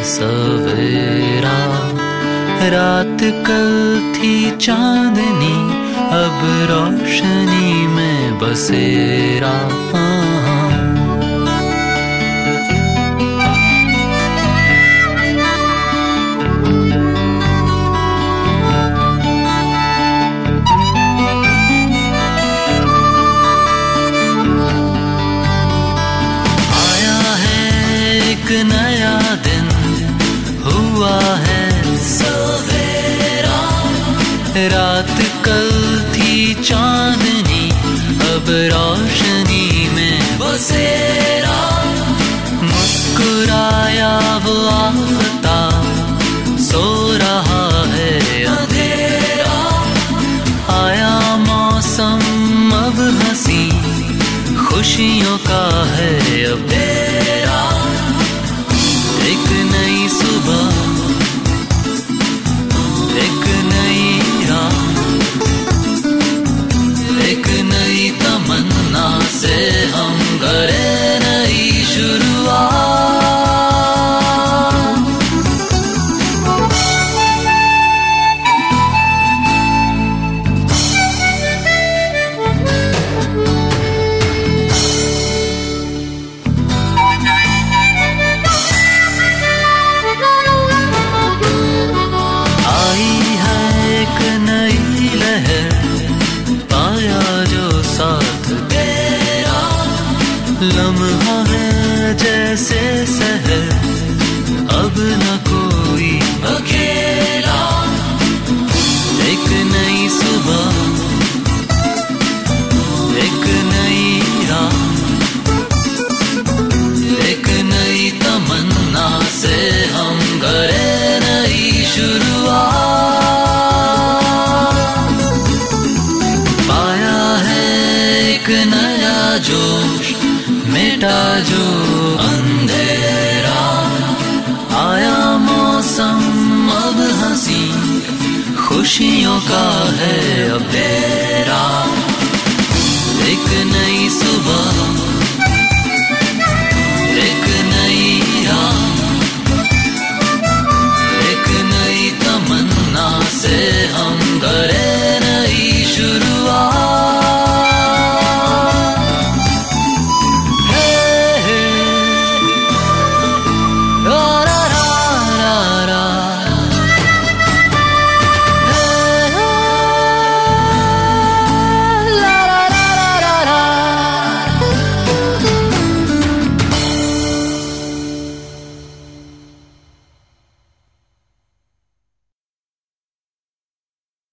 सवेरा। रात कल थी चांदनी, अब रोशनी में बसेरा। एक नया दिन हुआ है सवेरा। रात कल थी चांदनी, अब रोशनी में बसेरा। मुस्कुराया वो आफ्ताब, सो रहा है अंधेरा। आया मौसम अब हंसी, खुशियों का है अब बेरा। एक नई सुबह, एक नई रात, एक नई तमन्ना से हम करें नई शुरुआत। लम्हा है जैसे सहर, अब न कोई अकेला। एक नई सुबह, एक नई रात, एक नई तमन्ना से हम करें नई शुरुआत। पाया है एक नया जोश, मिटा जो अंधेरा। आया मौसम अब हंसी, खुशियों का है